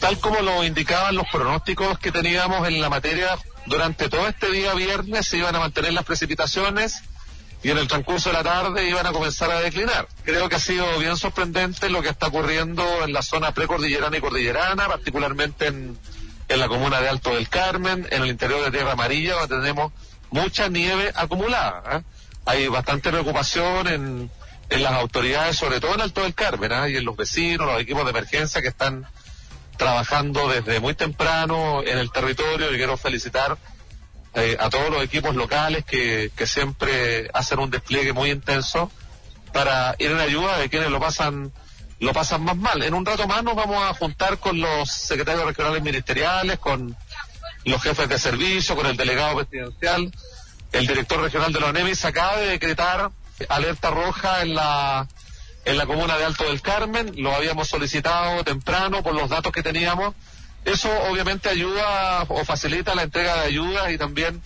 Tal como lo indicaban los pronósticos que teníamos en la materia, durante todo este día viernes se iban a mantener las precipitaciones y en el transcurso de la tarde iban a comenzar a declinar. Creo que ha sido bien sorprendente lo que está ocurriendo en la zona precordillerana y cordillerana, particularmente en la comuna de Alto del Carmen, en el interior de Tierra Amarilla, donde tenemos mucha nieve acumulada, ¿eh? Hay bastante preocupación en las autoridades, sobre todo en Alto del Carmen, y en los vecinos, los equipos de emergencia que están trabajando desde muy temprano en el territorio. Y quiero felicitar a todos los equipos locales que siempre hacen un despliegue muy intenso para ir en ayuda de quienes lo pasan más mal. En un rato más nos vamos a juntar con los secretarios regionales ministeriales, con los jefes de servicio, con el delegado presidencial. El director regional de la ONEMI se acaba de decretar alerta roja en la comuna de Alto del Carmen. Lo habíamos solicitado temprano por los datos que teníamos. Eso obviamente ayuda o facilita la entrega de ayudas y también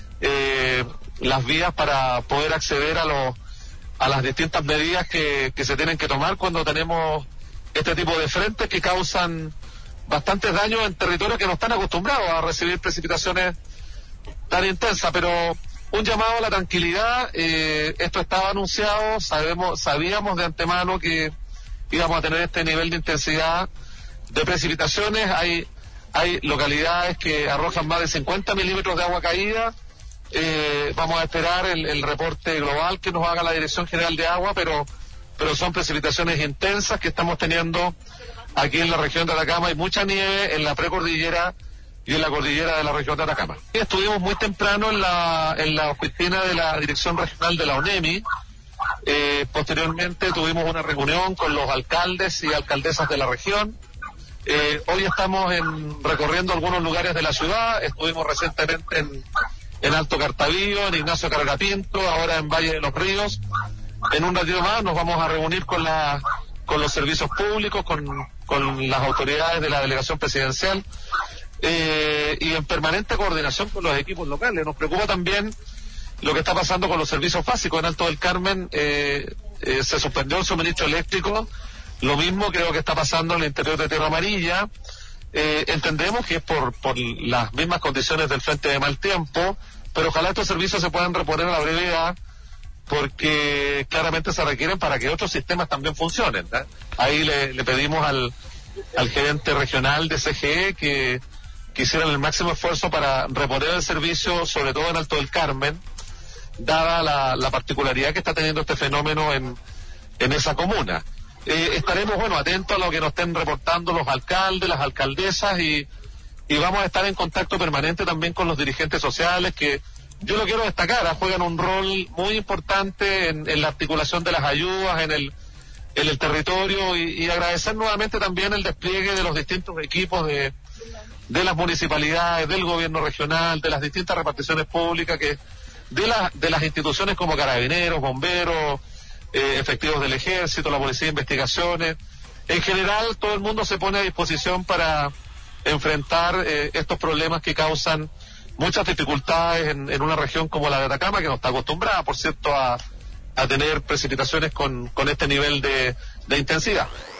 las vías para poder acceder a las distintas medidas que se tienen que tomar cuando tenemos este tipo de frentes que causan bastantes daños en territorios que no están acostumbrados a recibir precipitaciones tan intensas. Pero un llamado a la tranquilidad. Esto estaba anunciado, sabíamos de antemano que íbamos a tener este nivel de intensidad de precipitaciones. Hay localidades que arrojan más de 50 milímetros de agua caída. Vamos a esperar el reporte global que nos haga la Dirección General de Agua, pero son precipitaciones intensas que estamos teniendo aquí en la región de Atacama. Hay mucha nieve en la precordillera y en la cordillera de la región de Atacama. Estuvimos muy temprano en la oficina de la Dirección Regional de la ONEMI. Posteriormente tuvimos una reunión con los alcaldes y alcaldesas de la región. Hoy estamos recorriendo algunos lugares de la ciudad. Estuvimos recientemente en Alto Cartavillo, en Ignacio Cargapinto, ahora en Valle de los Ríos. En un ratito más nos vamos a reunir con los servicios públicos, con las autoridades de la delegación presidencial, y en permanente coordinación con los equipos locales. Nos preocupa también lo que está pasando con los servicios básicos. En Alto del Carmen se suspendió el suministro eléctrico. Lo mismo creo que está pasando en el interior de Tierra Amarilla. Entendemos que es por las mismas condiciones del frente de mal tiempo, pero ojalá estos servicios se puedan reponer a la brevedad, porque claramente se requieren para que otros sistemas también funcionen, ¿eh? Ahí le pedimos al gerente regional de CGE que hicieran el máximo esfuerzo para reponer el servicio, sobre todo en Alto del Carmen, dada la particularidad que está teniendo este fenómeno en esa comuna. Estaremos, atentos a lo que nos estén reportando los alcaldes, las alcaldesas, y vamos a estar en contacto permanente también con los dirigentes sociales, que yo lo quiero destacar, juegan un rol muy importante en la articulación de las ayudas, en el territorio, y agradecer nuevamente también el despliegue de los distintos equipos de las municipalidades, del gobierno regional, de las distintas reparticiones públicas, de las instituciones como Carabineros, Bomberos, efectivos del Ejército, la Policía de Investigaciones. En general, todo el mundo se pone a disposición para enfrentar estos problemas que causan muchas dificultades en una región como la de Atacama, que no está acostumbrada, por cierto, a tener precipitaciones con este nivel de intensidad.